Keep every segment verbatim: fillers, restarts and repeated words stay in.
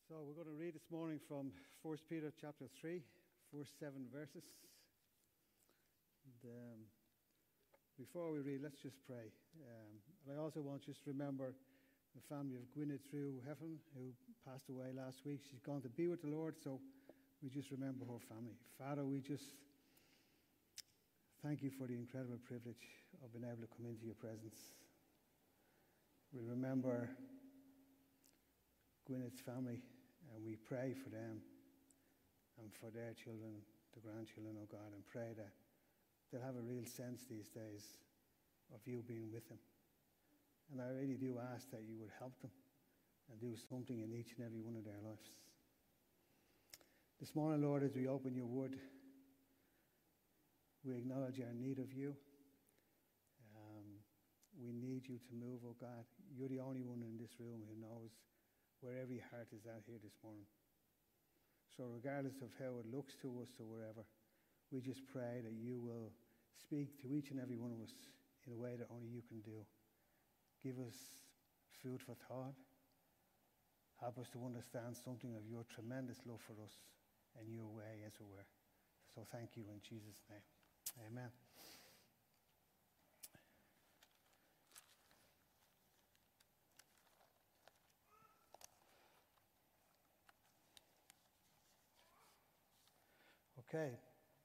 So we're going to read this morning from First Peter chapter three, first seven verses. And, um, before we read, let's just pray. Um, and I also want you to remember the family of Gwyneth Drew Heffern, who passed away last week. She's gone to be with the Lord, so we just remember her family. Father, we just thank you for the incredible privilege of being able to come into your presence. We remember Gwyneth's family, and we pray for them and for their children, the grandchildren, oh God, and pray that they'll have a real sense these days of you being with them. And I really do ask that you would help them and do something in each and every one of their lives. This morning, Lord, as we open your word, we acknowledge our need of you. Um, we need you to move, oh God. You're the only one in this room who knows where every heart is at here this morning. So regardless of how it looks to us or wherever, we just pray that you will speak to each and every one of us in a way that only you can do. Give us food for thought. Help us to understand something of your tremendous love for us and your way, as it were. So thank you in Jesus' name. Amen. Okay,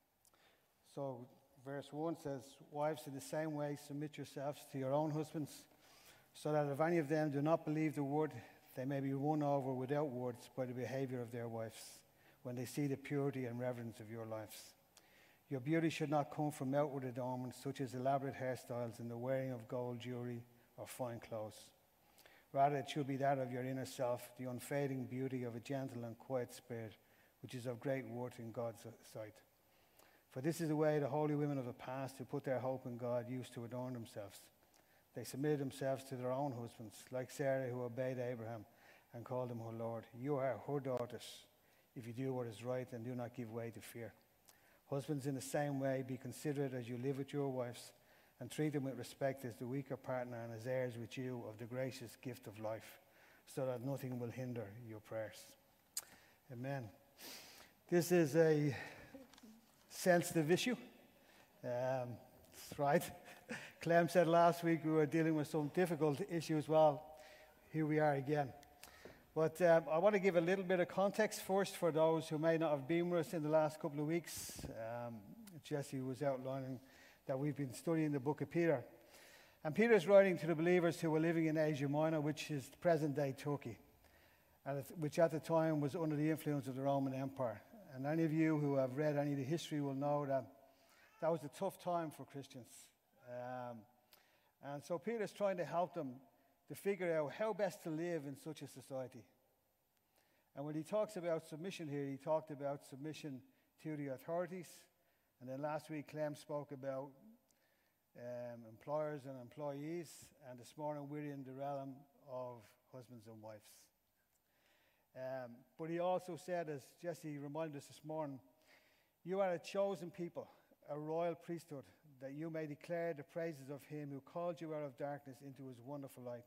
so verse one says, "Wives, in the same way submit yourselves to your own husbands, so that if any of them do not believe the word, they may be won over without words by the behavior of their wives, when they see the purity and reverence of your lives. Your beauty should not come from outward adornments, such as elaborate hairstyles and the wearing of gold jewelry or fine clothes. Rather, it should be that of your inner self, the unfading beauty of a gentle and quiet spirit, which is of great worth in God's sight. For this is the way the holy women of the past who put their hope in God used to adorn themselves. They submitted themselves to their own husbands, like Sarah, who obeyed Abraham and called him her Lord. You are her daughters, if you do what is right and do not give way to fear. Husbands, in the same way, be considerate as you live with your wives, and treat them with respect as the weaker partner and as heirs with you of the gracious gift of life, so that nothing will hinder your prayers." Amen. This is a sensitive issue. Um, that's right. Clem said last week we were dealing with some difficult issues. Well, here we are again. But um, I want to give a little bit of context first for those who may not have been with us in the last couple of weeks. Um, Jesse was outlining that we've been studying the book of Peter. And Peter is writing to the believers who were living in Asia Minor, which is present-day Turkey, and which at the time was under the influence of the Roman Empire. And any of you who have read any of the history will know that that was a tough time for Christians. Um, and so Peter's trying to help them to figure out how best to live in such a society. And when he talks about submission here, he talked about submission to the authorities. And then last week, Clem spoke about um, employers and employees. And this morning, we're in the realm of husbands and wives. Um, but he also said, as Jesse reminded us this morning, you are a chosen people, a royal priesthood, that you may declare the praises of him who called you out of darkness into his wonderful light.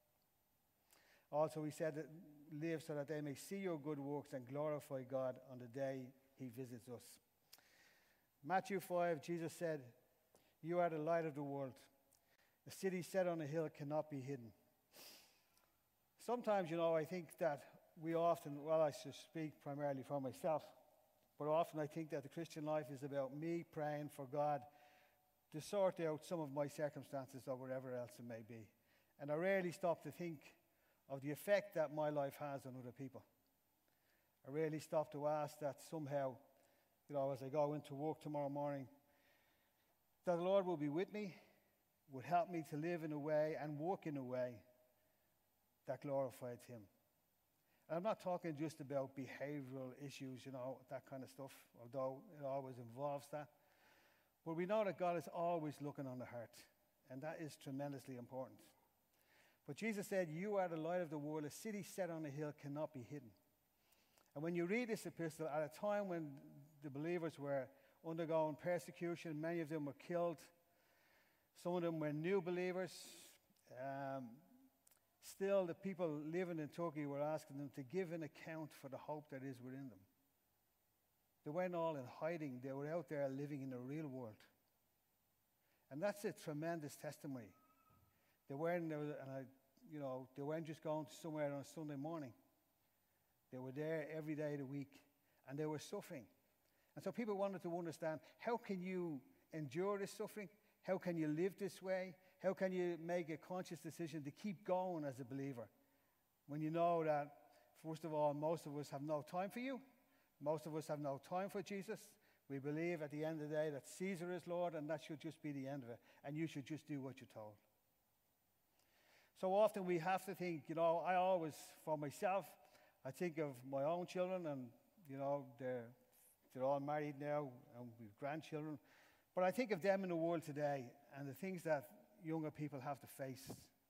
Also, he said that live so that they may see your good works and glorify God on the day he visits us. Matthew five, Jesus said, you are the light of the world. A city set on a hill cannot be hidden. Sometimes, you know, I think that we often, well, I should speak primarily for myself, but often I think that the Christian life is about me praying for God to sort out some of my circumstances or whatever else it may be. And I rarely stop to think of the effect that my life has on other people. I rarely stop to ask that somehow, you know, as I go into work tomorrow morning, that the Lord will be with me, would help me to live in a way and work in a way that glorifies him. And I'm not talking just about behavioral issues, you know, that kind of stuff, although it always involves that. But we know that God is always looking on the heart, and that is tremendously important. But Jesus said, you are the light of the world. A city set on a hill cannot be hidden. And when you read this epistle, at a time when the believers were undergoing persecution, many of them were killed, some of them were new believers, um, still the people living in Turkey were asking them to give an account for the hope that is within them. They weren't all in hiding. They were out there living in the real world. And that's a tremendous testimony. They weren't, and I, you know, they weren't just going somewhere on a Sunday morning. They were there every day of the week, and they were suffering. And so people wanted to understand, how can you endure this suffering? How can you live this way? How can you make a conscious decision to keep going as a believer when you know that, first of all, most of us have no time for you. Most of us have no time for Jesus. We believe at the end of the day that Caesar is Lord, and that should just be the end of it. And you should just do what you're told. So often we have to think, you know, I always, for myself, I think of my own children, and, you know, they're, they're all married now, and we've grandchildren. But I think of them in the world today and the things that younger people have to face.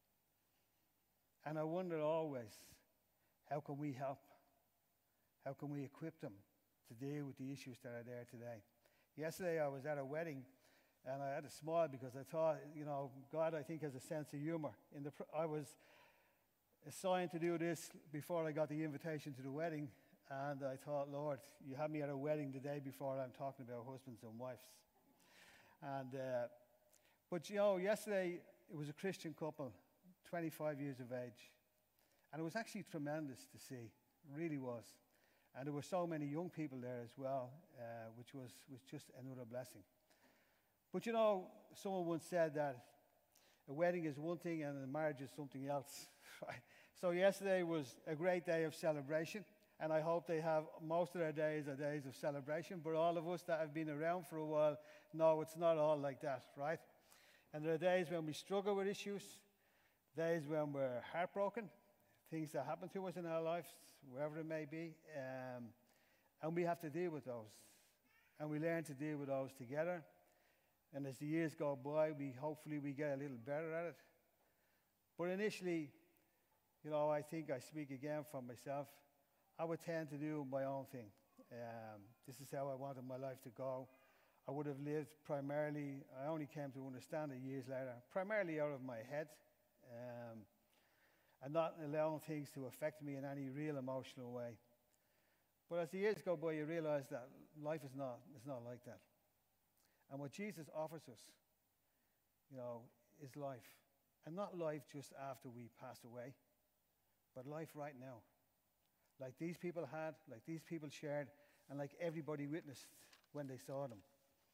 And I wonder always, how can we help? How can we equip them to deal with the issues that are there today? Yesterday I was at a wedding, and I had to smile because I thought, you know, God, I think, has a sense of humor. In the pr- I was assigned to do this before I got the invitation to the wedding, and I thought, Lord, you had me at a wedding the day before I'm talking about husbands and wives. And uh, but you know, yesterday it was a Christian couple, twenty-five years of age, and it was actually tremendous to see. It really was. And there were so many young people there as well, uh, which was, was just another blessing. But you know, someone once said that a wedding is one thing and a marriage is something else. Right? So yesterday was a great day of celebration, and I hope they have most of their days are days of celebration. But all of us that have been around for a while know it's not all like that, right? And there are days when we struggle with issues, days when we're heartbroken, things that happen to us in our lives, wherever it may be, um, and we have to deal with those. And we learn to deal with those together. And as the years go by, we hopefully we get a little better at it. But initially, you know, I think I speak again for myself. I would tend to do my own thing. Um, this is how I wanted my life to go. I would have lived primarily, I only came to understand it years later, primarily out of my head. Um, and not allowing things to affect me in any real emotional way. But as the years go by, you realize that life is not, it's not like that. And what Jesus offers us, you know, is life. And not life just after we pass away, but life right now. Like these people had, like these people shared, and like everybody witnessed when they saw them.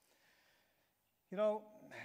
You know,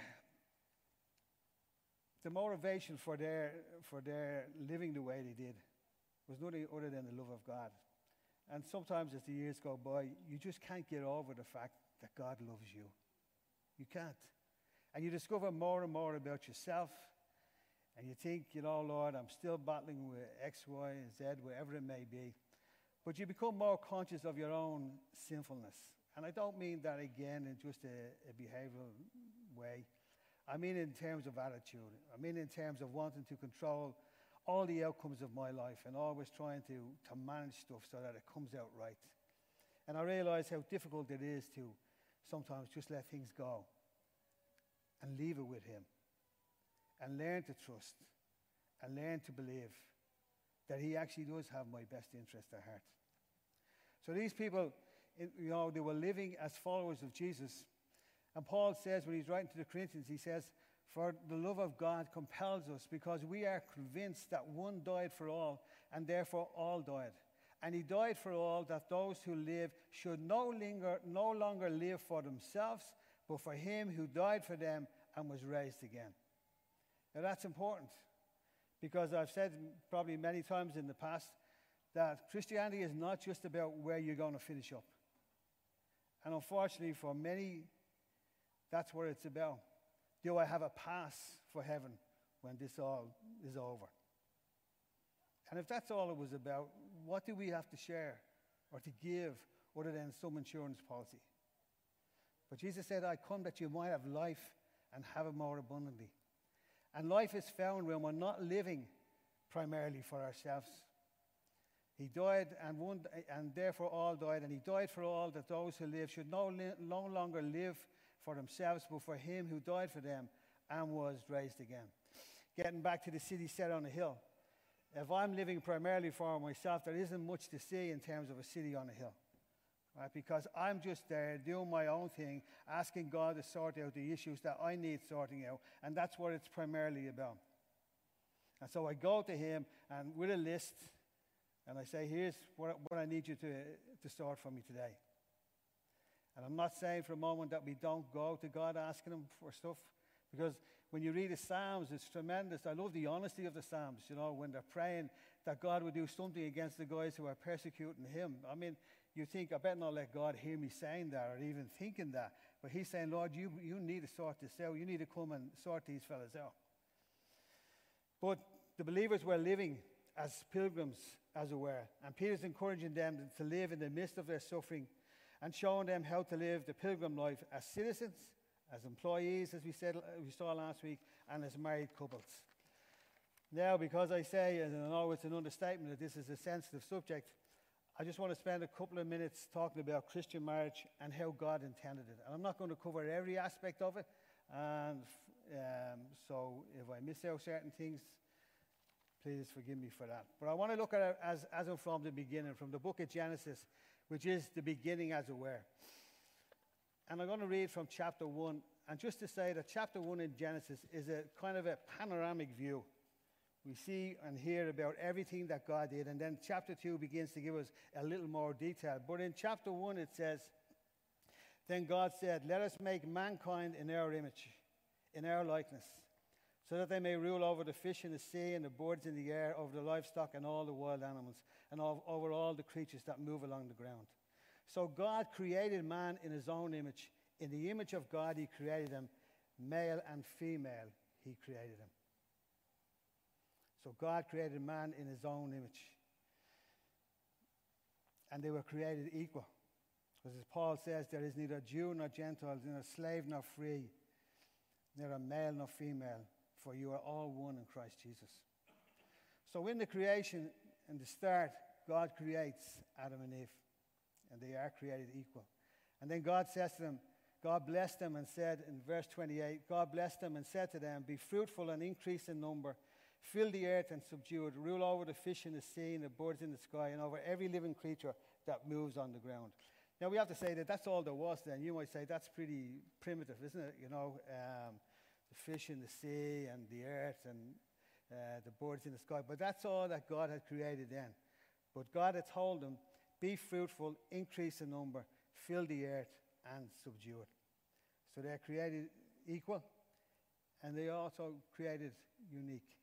the motivation for their, for their living the way they did was nothing other than the love of God. And sometimes as the years go by, you just can't get over the fact that God loves you. You can't. And you discover more and more about yourself, and you think, you know, Lord, I'm still battling with X, Y, and Z, wherever it may be. But you become more conscious of your own sinfulness. And I don't mean that, again, in just a, a behavioral way. I mean in terms of attitude. I mean in terms of wanting to control all the outcomes of my life and always trying to, to manage stuff so that it comes out right. And I realize how difficult it is to sometimes just let things go and leave it with Him and learn to trust and learn to believe that He actually does have my best interest at heart. So these people, you know, they were living as followers of Jesus. And Paul says, when he's writing to the Corinthians, he says, for the love of God compels us, because we are convinced that one died for all, and therefore all died. And He died for all, that those who live should no longer, no longer live for themselves, but for Him who died for them and was raised again. Now that's important, because I've said probably many times in the past that Christianity is not just about where you're going to finish up. And unfortunately for many, that's what it's about. Do I have a pass for heaven when this all is over? And if that's all it was about, what do we have to share or to give other than some insurance policy? But Jesus said, I come that you might have life and have it more abundantly. And life is found when we're not living primarily for ourselves. He died, and, one, and therefore all died, and He died for all, that those who live should no, li- no longer live for themselves, but for Him who died for them and was raised again. Getting back to the city set on a hill. If I'm living primarily for myself, there isn't much to see in terms of a city on a hill. Right? Because I'm just there doing my own thing, asking God to sort out the issues that I need sorting out. And that's what it's primarily about. And so I go to him and with a list, and I say, here's what, what I need you to, to sort for me today. And I'm not saying for a moment that we don't go to God asking him for stuff, because when you read the Psalms, it's tremendous. I love the honesty of the Psalms, you know, when they're praying that God would do something against the guys who are persecuting him. I mean, you think, I better not let God hear me saying that or even thinking that. But he's saying, Lord, you, you need to sort this out. You need to come and sort these fellas out. But the believers were living as pilgrims, as it were. And Peter's encouraging them to live in the midst of their suffering and showing them how to live the pilgrim life as citizens, as employees, as we said, we saw last week, and as married couples. Now, because I say, and I know it's an understatement, that this is a sensitive subject, I just want to spend a couple of minutes talking about Christian marriage and how God intended it. And I'm not going to cover every aspect of it, and um, so if I miss out certain things, please forgive me for that. But I want to look at it as, as I'm from the beginning, from the book of Genesis, which is the beginning, as it were. And I'm going to read from chapter one. And just to say that chapter one in Genesis is a kind of a panoramic view. We see and hear about everything that God did. And then chapter two begins to give us a little more detail. But in chapter one it says, then God said, let us make mankind in our image, in our likeness, so that they may rule over the fish in the sea and the birds in the air, over the livestock and all the wild animals, and over all the creatures that move along the ground. So God created man in his own image. In the image of God he created him. Male and female he created him. So God created man in his own image. And they were created equal. Because as Paul says, there is neither Jew nor Gentile, neither slave nor free, neither male nor female, for you are all one in Christ Jesus. So in the creation, in the start, God creates Adam and Eve, and they are created equal. And then God says to them, God blessed them and said in verse twenty-eight, God blessed them and said to them, be fruitful and increase in number, fill the earth and subdue it, rule over the fish in the sea and the birds in the sky, and over every living creature that moves on the ground. Now we have to say that that's all there was then. You might say that's pretty primitive, isn't it? You know, um, the fish in the sea and the earth and uh, the birds in the sky. But that's all that God had created then. But God had told them, be fruitful, increase in number, fill the earth and subdue it. So they're created equal, and they also created unique.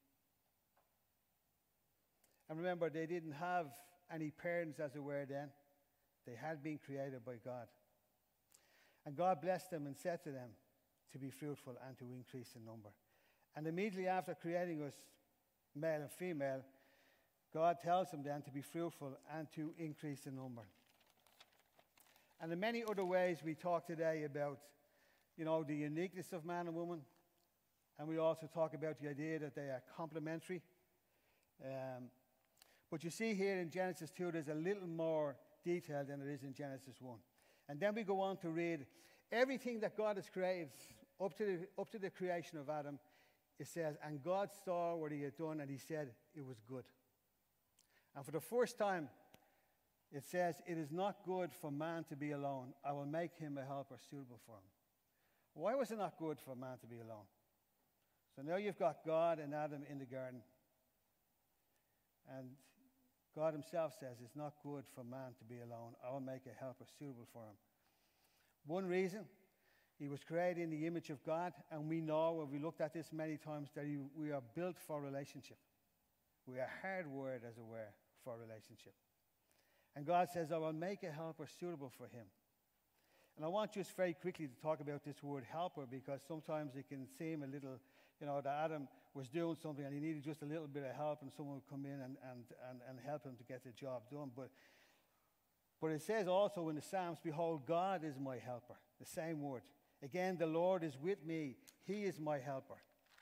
And remember, they didn't have any parents, as it were, then. They had been created by God. And God blessed them and said to them to be fruitful and to increase in number. And immediately after creating us, male and female, God tells them then to be fruitful and to increase in number. And in many other ways we talk today about, you know, the uniqueness of man and woman. And we also talk about the idea that they are complementary. Um, but you see here in Genesis two, there's a little more detail than there is in Genesis one. And then we go on to read everything that God has created up to the, up to the creation of Adam. It says, and God saw what he had done, and he said it was good. And for the first time, it says, it is not good for man to be alone. I will make him a helper suitable for him. Why was it not good for man to be alone? So now you've got God and Adam in the garden. And God himself says it's not good for man to be alone. I will make a helper suitable for him. One reason, he was created in the image of God, and we know, and we looked at this many times, that he, we are built for relationship. We are hardwired, as it were, for relationship. And God says, I will make a helper suitable for him. And I want just very quickly to talk about this word helper, because sometimes it can seem a little, you know, that Adam was doing something and he needed just a little bit of help, and someone would come in and, and, and, and help him to get the job done. But, but it says also in the Psalms, behold, God is my helper. The same word. Again, the Lord is with me. He is my helper.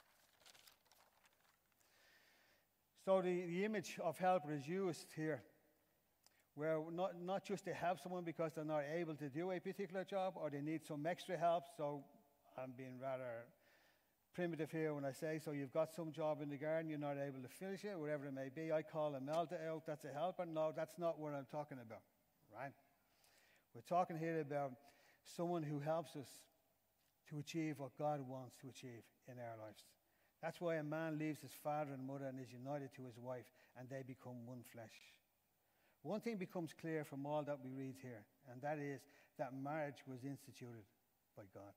So the, the image of helper is used here, where not, not just to help someone because they're not able to do a particular job or they need some extra help. So I'm being rather primitive here when I say, so you've got some job in the garden, you're not able to finish it, whatever it may be. I call a melter out, that's a helper. No, that's not what I'm talking about, right? We're talking here about someone who helps us to achieve what God wants to achieve in our lives. That's why a man leaves his father and mother and is united to his wife, and they become one flesh. One thing becomes clear from all that we read here, and that is that marriage was instituted by God.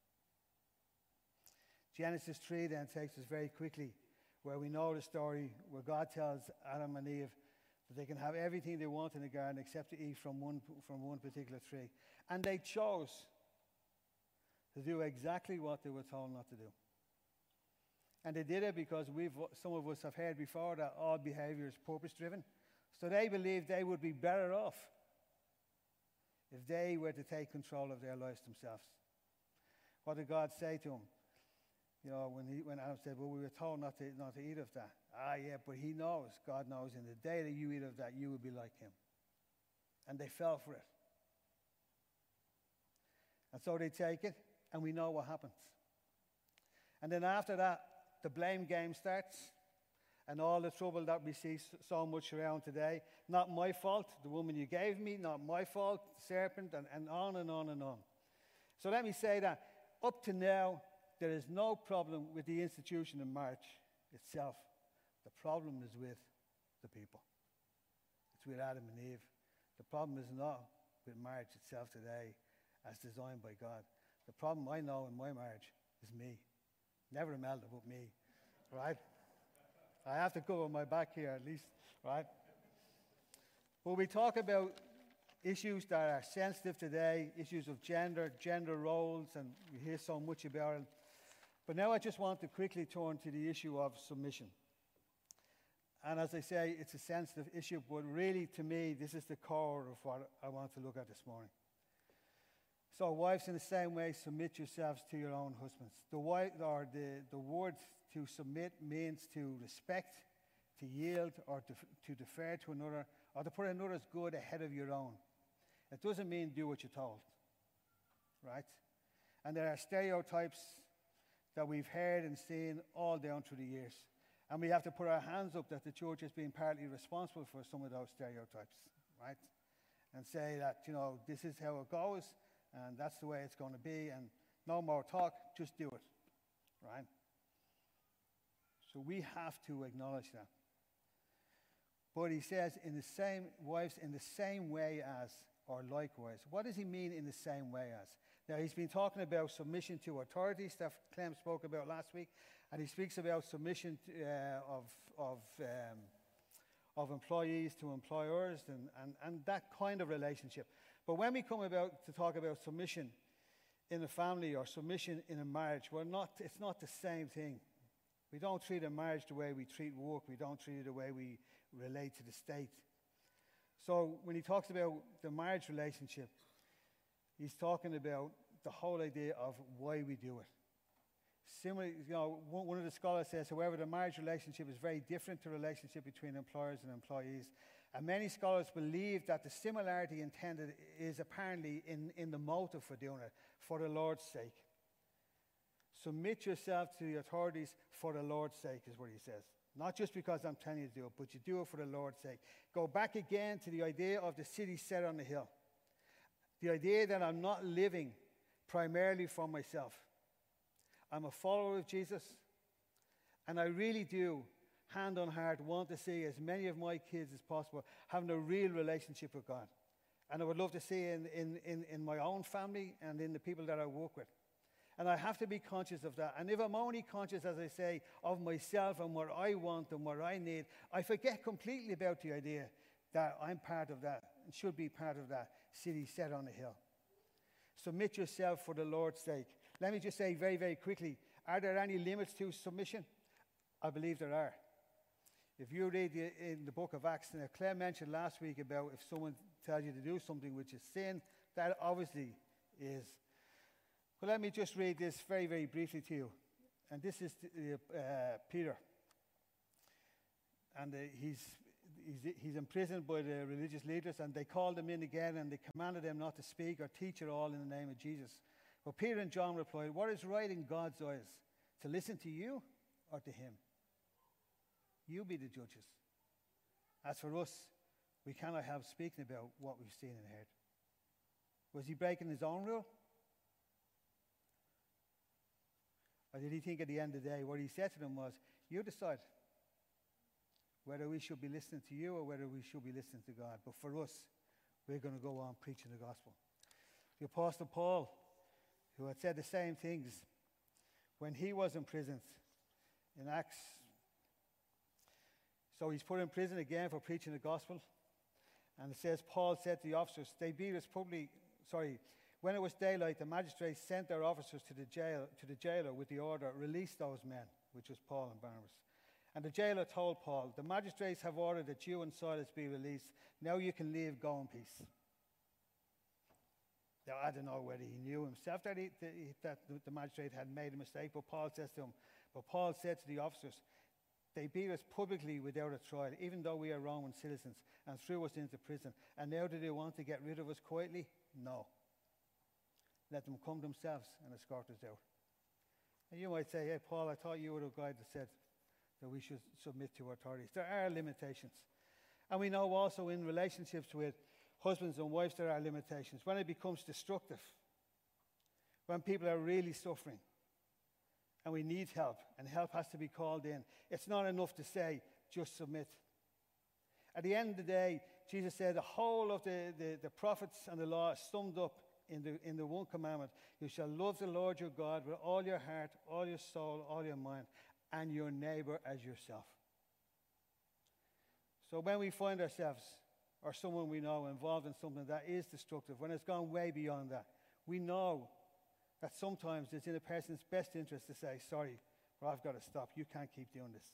Genesis three then takes us very quickly where we know the story where God tells Adam and Eve that they can have everything they want in the garden except to eat from one, from one particular tree. And they chose to do exactly what they were told not to do. And they did it because we've, some of us have heard before that all behavior is purpose-driven. So they believed they would be better off if they were to take control of their lives themselves. What did God say to them? You know, when, he, when Adam said, well, we were told not to, not to eat of that. Ah, yeah, but he knows, God knows, in the day that you eat of that, you will be like him. And they fell for it. And so they take it, and we know what happens. And then after that, the blame game starts, and all the trouble that we see so much around today. Not my fault, the woman you gave me, not my fault, the serpent, and, and on and on and on. So let me say that up to now, there is no problem with the institution of marriage itself. The problem is with the people. It's with Adam and Eve. The problem is not with marriage itself today as designed by God. The problem I know in my marriage is me. Never Imelda, but me, right? I have to cover my back here at least, right? When we talk about issues that are sensitive today, issues of gender, gender roles, and we hear so much about it. But now I just want to quickly turn to the issue of submission. And as I say, it's a sensitive issue, but really to me, this is the core of what I want to look at this morning. So wives, in the same way, submit yourselves to your own husbands. The, wife, or the, the word to submit means to respect, to yield, or to, to defer to another, or to put another's good ahead of your own. It doesn't mean do what you're told, right? And there are stereotypes that we've heard and seen all down through the years. And we have to put our hands up that the church has been partly responsible for some of those stereotypes, right? And say that, you know, this is how it goes, and that's the way it's going to be, and no more talk, just do it, right? So we have to acknowledge that. But he says, in the same, wives, in the same way as, or likewise. What does he mean in the same way as? Now, he's been talking about submission to authorities that Clem spoke about last week, and he speaks about submission to, uh, of, of, um, of employees to employers and, and, and that kind of relationship. But when we come about to talk about submission in a family or submission in a marriage, we're not, it's not the same thing. We don't treat a marriage the way we treat work. We don't treat it the way we relate to the state. So when he talks about the marriage relationship, he's talking about the whole idea of why we do it. Similarly, you know, one of the scholars says, however, the marriage relationship is very different to the relationship between employers and employees. And many scholars believe that the similarity intended is apparently in, in the motive for doing it, for the Lord's sake. Submit yourself to the authorities for the Lord's sake, is what he says. Not just because I'm telling you to do it, but you do it for the Lord's sake. Go back again to the idea of the city set on the hill. The idea that I'm not living primarily for myself. I'm a follower of Jesus, and I really do, hand on heart, want to see as many of my kids as possible having a real relationship with God. And I would love to see in, in, in, in my own family and in the people that I work with. And I have to be conscious of that. And if I'm only conscious, as I say, of myself and what I want and what I need, I forget completely about the idea that I'm part of that and should be part of that city set on a hill. Submit yourself for the Lord's sake. Let me just say very, very quickly, are there any limits to submission? I believe there are. If you read the, in the book of Acts, and Claire mentioned last week about if someone tells you to do something which is sin, that obviously is. But let me just read this very, very briefly to you. And this is uh, Peter. And uh, he's, he's, he's imprisoned by the religious leaders, and they called him in again, and they commanded him not to speak or teach at all in the name of Jesus. But Peter and John replied, what is right in God's eyes? To listen to you or to him? You be the judges. As for us, we cannot help speaking about what we've seen and heard. Was he breaking his own rule? Or did he think at the end of the day, what he said to them was, you decide whether we should be listening to you or whether we should be listening to God. But for us, we're going to go on preaching the gospel. The Apostle Paul, who had said the same things when he was in prison in Acts. So he's put in prison again for preaching the gospel. And it says, Paul said to the officers, they beat us publicly, sorry, when it was daylight, the magistrates sent their officers to the jail, to the jailer with the order, release those men, which was Paul and Barnabas. And the jailer told Paul, the magistrates have ordered that you and Silas be released. Now you can leave, go in peace. Now, I don't know whether he knew himself that, he, that the magistrate had made a mistake, but Paul says to him, but Paul said to the officers, they beat us publicly without a trial, even though we are Roman citizens, and threw us into prison. And now do they want to get rid of us quietly? No. Let them come themselves and escort us out. And you might say, hey, Paul, I thought you were the guy that said that we should submit to authorities. There are limitations. And we know also in relationships with husbands and wives there are limitations. When it becomes destructive, when people are really suffering, and we need help, and help has to be called in, it's not enough to say, just submit. At the end of the day, Jesus said the whole of the, the, the prophets and the law is summed up in the, in the one commandment. You shall love the Lord your God with all your heart, all your soul, all your mind, and your neighbor as yourself. So when we find ourselves, or someone we know, involved in something that is destructive, when it's gone way beyond that, we know that sometimes it's in a person's best interest to say, sorry, but I've got to stop. You can't keep doing this.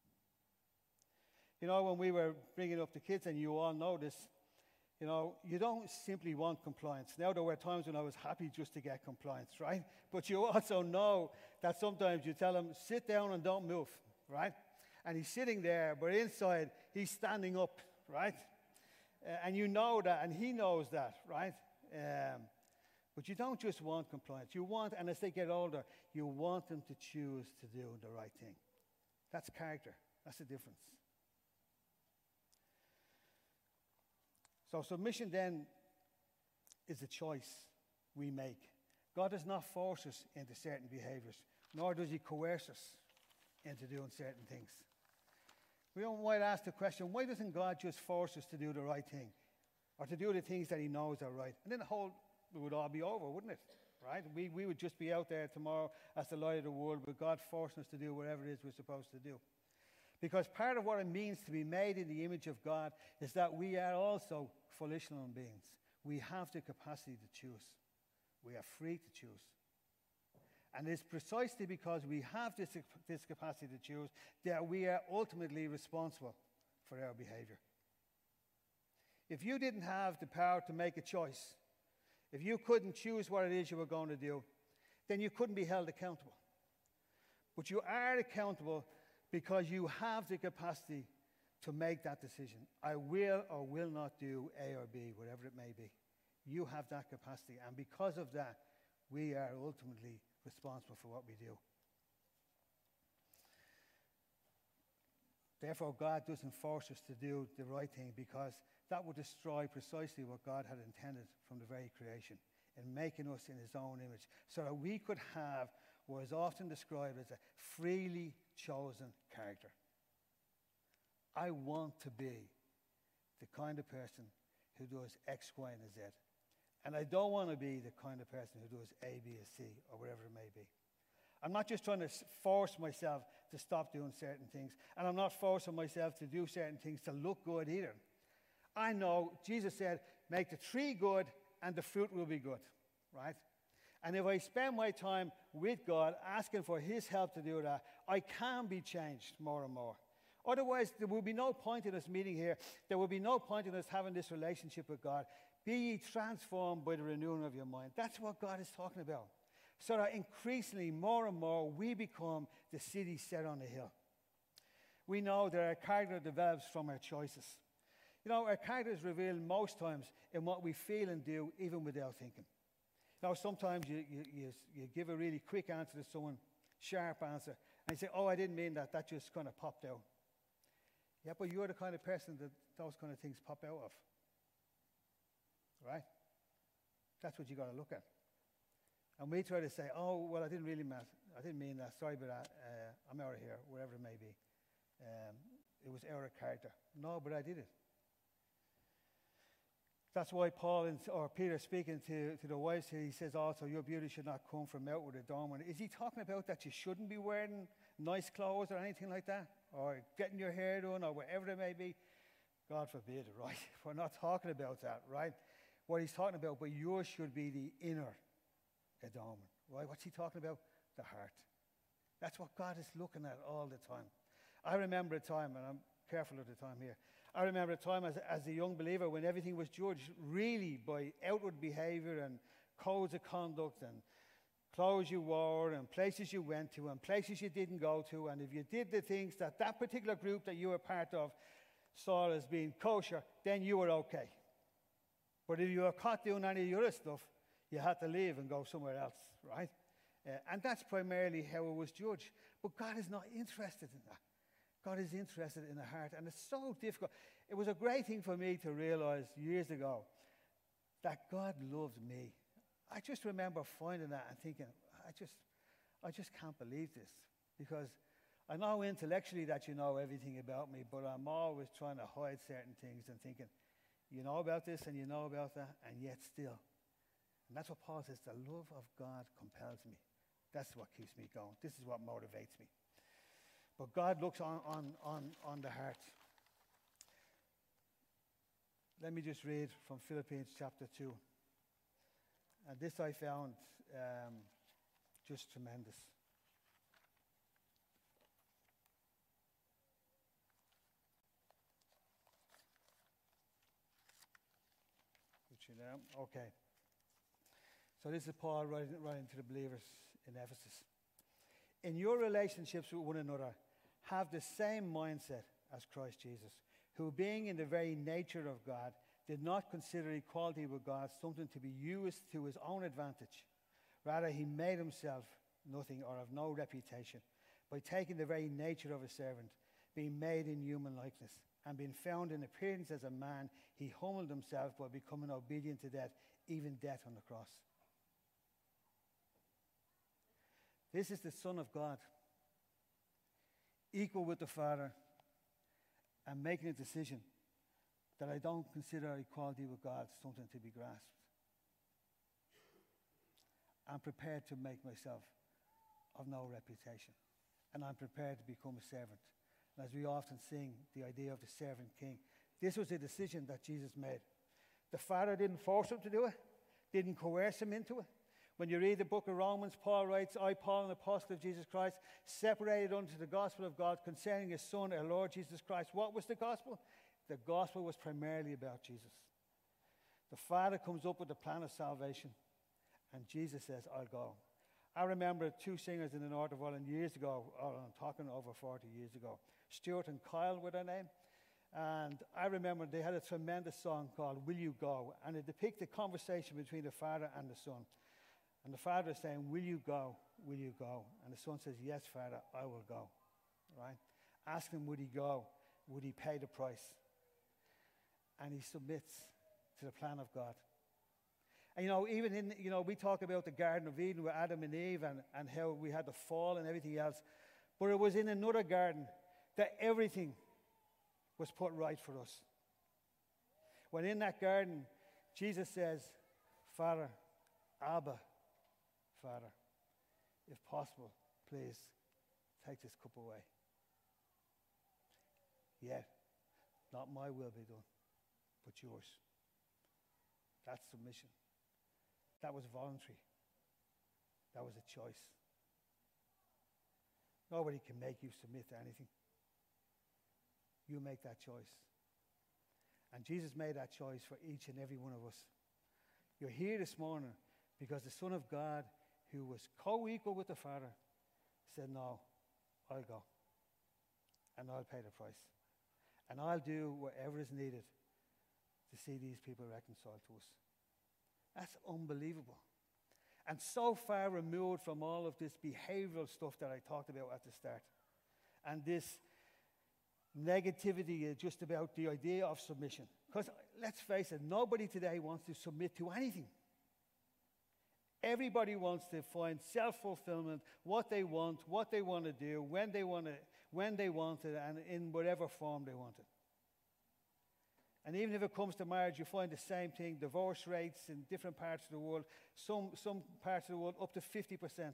You know, when we were bringing up the kids, and you all know this, you know, you don't simply want compliance. Now, there were times when I was happy just to get compliance, right? But you also know that sometimes you tell him, sit down and don't move, right? And he's sitting there, but inside, he's standing up, right? Uh, and you know that, and he knows that, right? Um, but you don't just want compliance. You want, and as they get older, you want them to choose to do the right thing. That's character. That's the difference. So submission then is a choice we make. God does not force us into certain behaviors, nor does he coerce us into doing certain things. We might ask the question, why doesn't God just force us to do the right thing, or to do the things that he knows are right? And then the whole, it would all be over, wouldn't it? Right? We, we would just be out there tomorrow as the light of the world, with God forcing us to do whatever it is we're supposed to do. Because part of what it means to be made in the image of God is that we are also volitional beings. We have the capacity to choose. We are free to choose. And it's precisely because we have this, this capacity to choose that we are ultimately responsible for our behavior. If you didn't have the power to make a choice, if you couldn't choose what it is you were going to do, then you couldn't be held accountable. But you are accountable because you have the capacity to make that decision. I will or will not do A or B, whatever it may be. You have that capacity, and because of that, we are ultimately responsible for what we do. Therefore, God doesn't force us to do the right thing, because that would destroy precisely what God had intended from the very creation, in making us in his own image, so that we could have what is often described as a freely chosen character. I want to be the kind of person who does X, Y, and Z. And I don't want to be the kind of person who does A, B, or C, or whatever it may be. I'm not just trying to force myself to stop doing certain things. And I'm not forcing myself to do certain things to look good either. I know Jesus said, make the tree good and the fruit will be good, right? And if I spend my time with God, asking for his help to do that, I can be changed more and more. Otherwise, there will be no point in us meeting here. There will be no point in us having this relationship with God. Be ye transformed by the renewing of your mind. That's what God is talking about. So that increasingly, more and more, we become the city set on the hill. We know that our character develops from our choices. You know, our character is revealed most times in what we feel and do, even without thinking. Now, sometimes you, you, you, you give a really quick answer to someone sharp answer. And you say, oh, I didn't mean that. That just kind of popped out. Yeah, but you're the kind of person that those kind of things pop out of. Right? That's what you got to look at. And we try to say, oh, well, I didn't really mean, I didn't mean that. Sorry about that. Uh, I'm out of here, wherever it may be. Um, it was out of character. No, but I did it. That's why Paul and, or Peter speaking to, to the wives here, he says also, your beauty should not come from outward adornment. Is he talking about that you shouldn't be wearing nice clothes or anything like that? Or getting your hair done or whatever it may be? God forbid, right? We're not talking about that, right? What he's talking about, but yours should be the inner adornment, right? What's he talking about? The heart. That's what God is looking at all the time. I remember a time, and I'm careful of the time here, I remember a time as, as a young believer when everything was judged really by outward behavior and codes of conduct and clothes you wore and places you went to and places you didn't go to. And if you did the things that that particular group that you were part of saw as being kosher, then you were okay. But if you were caught doing any of the other stuff, you had to leave and go somewhere else, right? Uh, and that's primarily how it was judged. But God is not interested in that. God is interested in the heart. And it's so difficult. It was a great thing for me to realize years ago that God loved me. I just remember finding that and thinking, I just, I just can't believe this. Because I know intellectually that you know everything about me, but I'm always trying to hide certain things and thinking, you know about this and you know about that, and yet still. And that's what Paul says, the love of God compels me. That's what keeps me going. This is what motivates me. But God looks on, on, on, on the heart. Let me just read from Philippians chapter two. And this I found um, just tremendous. Which you know, okay. So this is Paul writing, writing to the believers in Ephesus. In your relationships with one another, have the same mindset as Christ Jesus, who being in the very nature of God, did not consider equality with God something to be used to his own advantage. Rather, he made himself nothing or of no reputation by taking the very nature of a servant, being made in human likeness, and being found in appearance as a man, he humbled himself by becoming obedient to death, even death on the cross. This is the Son of God, equal with the Father, and making a decision that I don't consider equality with God something to be grasped. I'm prepared to make myself of no reputation, and I'm prepared to become a servant. And as we often sing, the idea of the servant king. This was a decision that Jesus made. The Father didn't force him to do it, didn't coerce him into it. When you read the book of Romans, Paul writes, I, Paul, an apostle of Jesus Christ, separated unto the gospel of God concerning his Son, our Lord Jesus Christ. What was the gospel? The gospel was primarily about Jesus. The Father comes up with the plan of salvation, and Jesus says, I'll go. I remember two singers in the north of Ireland years ago, or I'm talking over forty years ago. Stuart and Kyle were their name. And I remember they had a tremendous song called Will You Go? And it depicted the conversation between the Father and the Son. And the Father is saying, will you go? Will you go? And the Son says, yes, Father, I will go. Right? Ask him, would he go? Would he pay the price? And he submits to the plan of God. And, you know, even in, you know, we talk about the Garden of Eden with Adam and Eve and, and how we had the fall and everything else. But it was in another garden that everything was put right for us. When in that garden, Jesus says, Father, Abba, Father, if possible, please take this cup away. Yet, not my will be done, but yours. That's submission. That was voluntary. That was a choice. Nobody can make you submit to anything. You make that choice. And Jesus made that choice for each and every one of us. You're here this morning because the Son of God, who was co-equal with the Father, said, no, I'll go. And I'll pay the price. And I'll do whatever is needed to see these people reconciled to us. That's unbelievable. and so far removed from all of this behavioral stuff that I talked about at the start. And this negativity is just about the idea of submission. Because let's face it, nobody today wants to submit to anything. Everybody wants to find self-fulfillment, what they want, what they want to do, when they want it, when they want it, and in whatever form they want it. And even if it comes to marriage, you find the same thing. Divorce rates in different parts of the world, some, some parts of the world up to fifty percent.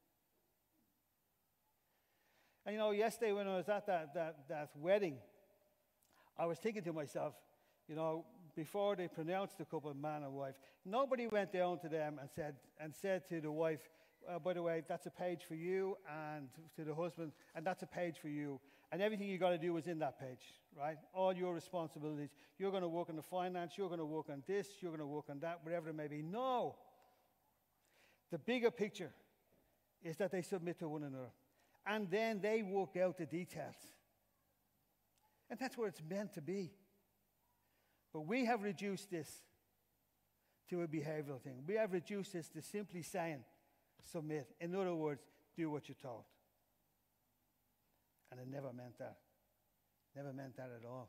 And you know, yesterday when I was at that, that, that wedding, I was thinking to myself, you know, before they pronounced the couple, man and wife, nobody went down to them and said, and said to the wife, uh, by the way, that's a page for you, and to the husband, and that's a page for you. And everything you got to do is in that page, right? All your responsibilities. You're going to work on the finance, you're going to work on this, you're going to work on that, whatever it may be. No. The bigger picture is that they submit to one another. And then they work out the details. And that's where it's meant to be. But we have reduced this to a behavioral thing. We have reduced this to simply saying, submit. In other words, do what you're told. And it never meant that. Never meant that at all.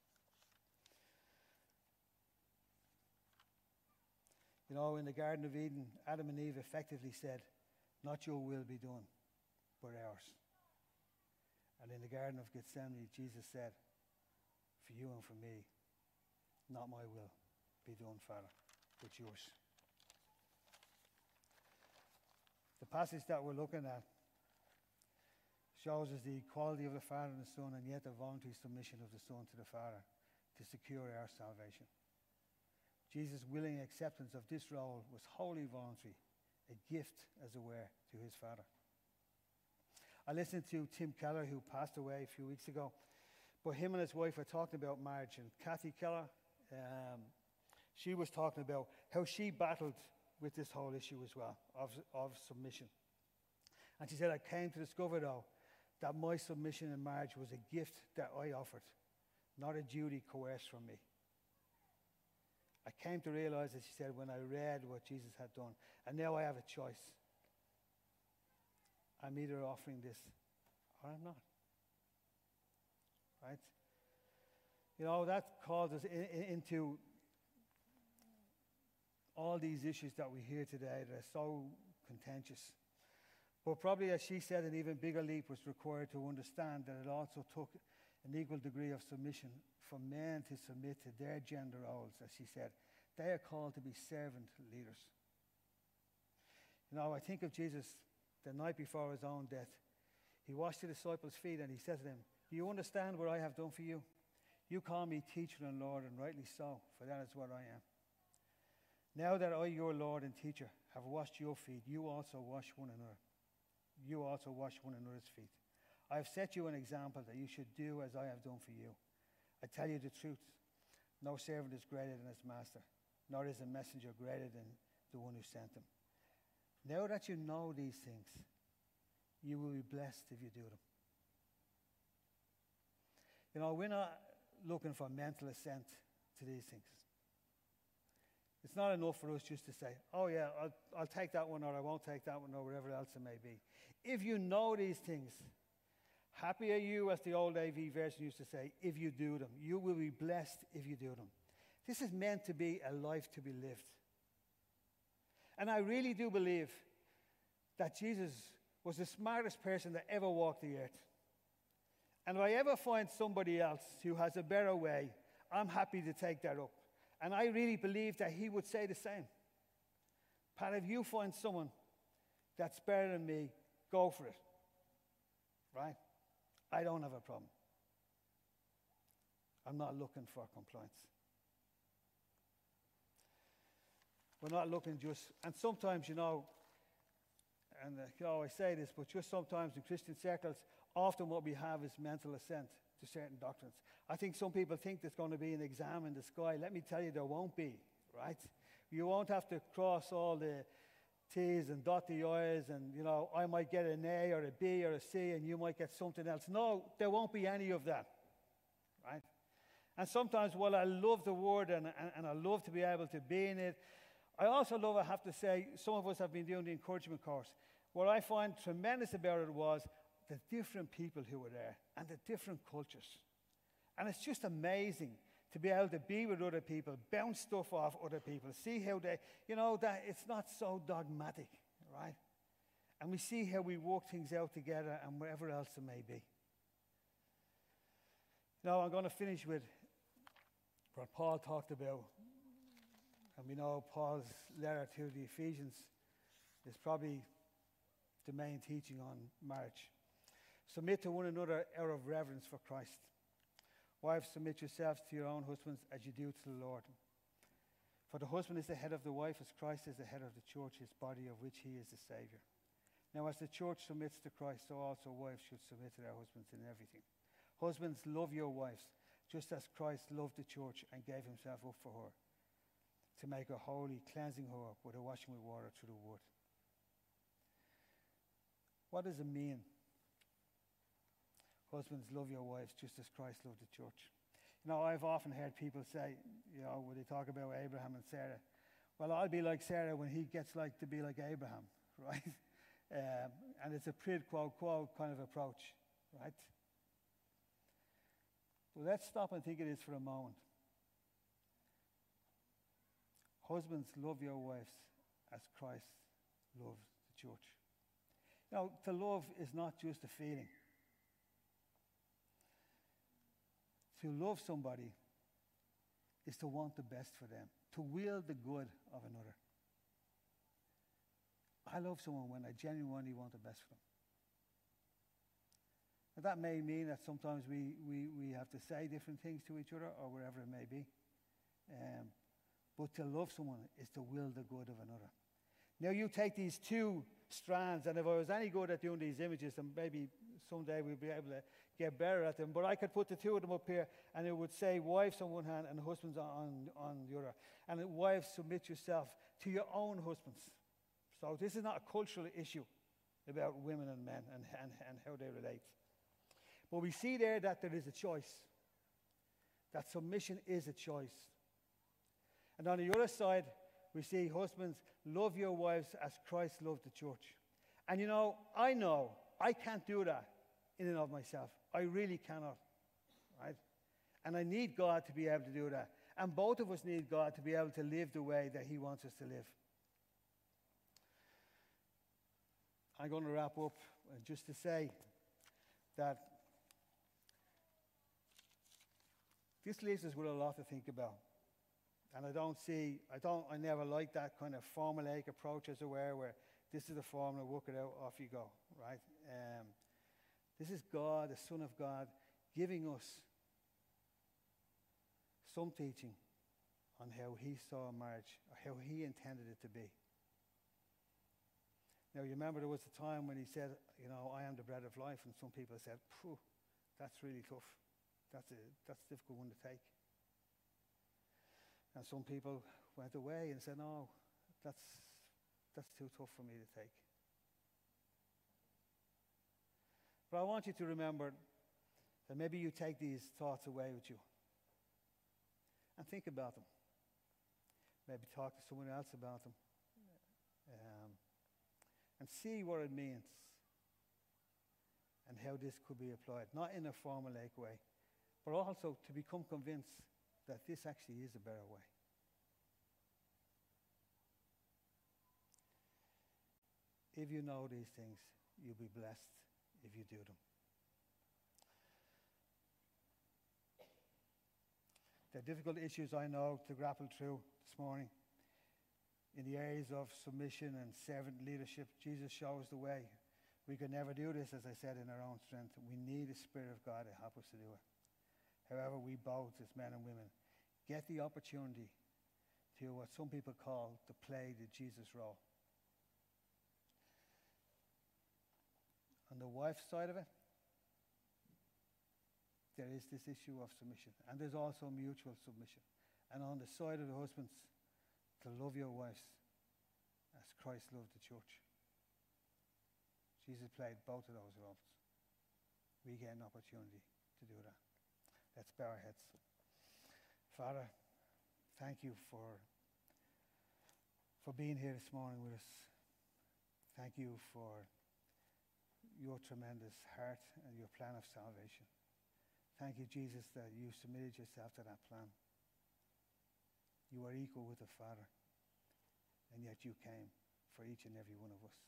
You know, in the Garden of Eden, Adam and Eve effectively said, not your will be done, but ours. And in the Garden of Gethsemane, Jesus said, for you and for me, not my will be done, Father, but yours. The passage that we're looking at shows us the equality of the Father and the Son, and yet the voluntary submission of the Son to the Father to secure our salvation. Jesus' willing acceptance of this role was wholly voluntary, a gift, as it were, to his Father. I listened to Tim Keller, who passed away a few weeks ago, but him and his wife were talking about marriage, and Kathy Keller, um, she was talking about how she battled with this whole issue as well, of, of submission. And she said, I came to discover, though, that my submission in marriage was a gift that I offered, not a duty coerced from me. I came to realize, as she said, when I read what Jesus had done, and now I have a choice. I'm either offering this or I'm not. Right? You know, that calls us in, in, into all these issues that we hear today that are so contentious. But probably, as she said, an even bigger leap was required to understand that it also took an equal degree of submission for men to submit to their gender roles, as she said. They are called to be servant leaders. You know, I think of Jesus the night before his own death. He washed the disciples' feet and he said to them, do you understand what I have done for you? You call me teacher and Lord, and rightly so, for that is what I am. Now that I, your Lord and teacher, have washed your feet, you also wash one another. You also wash one another's feet. I have set you an example that you should do as I have done for you. I tell you the truth. No servant is greater than his master, nor is a messenger greater than the one who sent him. Now that you know these things, you will be blessed if you do them. You know, we're not looking for mental assent to these things. It's not enough for us just to say, oh yeah, I'll, I'll take that one, or I won't take that one, or whatever else it may be. If you know these things, happy are you, as the old A V version used to say, if you do them. You will be blessed if you do them. This is meant to be a life to be lived. And I really do believe that Jesus was the smartest person that ever walked the earth. And if I ever find somebody else who has a better way, I'm happy to take that up. And I really believe that he would say the same. Pat, if you find someone that's better than me, go for it. Right? I don't have a problem. I'm not looking for compliance. We're not looking just, and sometimes, you know, and uh, you know, I say this, but just sometimes in Christian circles, often what we have is mental assent to certain doctrines. I think some people think there's going to be an exam in the sky. Let me tell you, there won't be, right? You won't have to cross all the T's and dot the I's, and, you know, I might get an A or a B or a C, and you might get something else. No, there won't be any of that, right? And sometimes, while I love the Word and, and, and I love to be able to be in it, I also love, I have to say, some of us have been doing the encouragement course. What I find tremendous about it was the different people who were there and the different cultures. And it's just amazing to be able to be with other people, bounce stuff off other people, see how they, you know, that it's not so dogmatic, right? And we see how we work things out together and wherever else it may be. Now, I'm going to finish with what Paul talked about. And we know Paul's letter to the Ephesians is probably the main teaching on marriage. Submit to one another out of reverence for Christ. Wives, submit yourselves to your own husbands as you do to the Lord. For the husband is the head of the wife, as Christ is the head of the church, his body, of which he is the Savior. Now, as the church submits to Christ, so also wives should submit to their husbands in everything. Husbands, love your wives, just as Christ loved the church and gave himself up for her, to make her holy, cleansing her with a washing with water through the word. What does it mean? Husbands, love your wives just as Christ loved the church. You know, I've often heard people say, you know, when they talk about Abraham and Sarah, well, I'll be like Sarah when he gets like to be like Abraham, right? Um, and it's a quid quo quo kind of approach, right? But let's stop and think of this for a moment. Husbands, love your wives as Christ loved the church. You know, to love is not just a feeling. To love somebody is to want the best for them, to will the good of another. I love someone when I genuinely want the best for them. Now, that may mean that sometimes we, we, we have to say different things to each other or wherever it may be. Um, but to love someone is to will the good of another. Now you take these two strands, and if I was any good at doing these images, then maybe someday we'll be able to get better at them, but I could put the two of them up here, and it would say wives on one hand and husbands on, on the other. And wives, submit yourself to your own husbands. So this is not a cultural issue about women and men and, and, and how they relate. But we see there that there is a choice. That submission is a choice. And on the other side, we see husbands, love your wives as Christ loved the church. And you know, I know I can't do that in and of myself. I really cannot, right? And I need God to be able to do that. And both of us need God to be able to live the way that he wants us to live. I'm going to wrap up just to say that this leaves us with a lot to think about. And I don't see, I don't, I never like that kind of formulaic approach, as it were, where this is the formula, work it out, off you go, right? Um, this is God, the Son of God, giving us some teaching on how he saw marriage, or how he intended it to be. Now, you remember there was a time when he said, you know, I am the bread of life, and some people said, phew, that's really tough. That's a, that's a difficult one to take. And some people went away and said, no, that's, that's too tough for me to take. But I want you to remember that maybe you take these thoughts away with you and think about them. Maybe talk to someone else about them. Um, and see what it means and how this could be applied. Not in a formulaic way, but also to become convinced that this actually is a better way. If you know these things, you'll be blessed if you do them. There are difficult issues, I know, to grapple through this morning. In the areas of submission and servant leadership, Jesus shows the way. We could never do this, as I said, in our own strength. We need the Spirit of God to help us to do it. However, we both, as men and women, get the opportunity to what some people call to play the Jesus role. On the wife's side of it, there is this issue of submission. And there's also mutual submission. And on the side of the husbands, to love your wives as Christ loved the church. Jesus played both of those roles. We get an opportunity to do that. Let's bow our heads. Father, thank you for for being here this morning with us. Thank you for your tremendous heart and your plan of salvation. Thank you, Jesus, that you submitted yourself to that plan. You are equal with the Father, and yet you came for each and every one of us.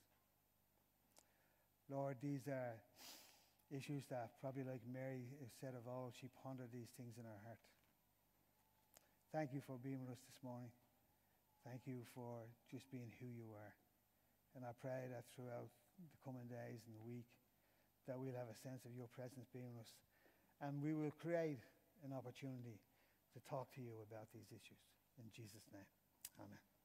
Lord, these are issues that probably like Mary said of old, she pondered these things in her heart. Thank you for being with us this morning. Thank you for just being who you are. And I pray that throughout the coming days and the week that we'll have a sense of your presence being with us. And we will create an opportunity to talk to you about these issues. In Jesus' name, amen.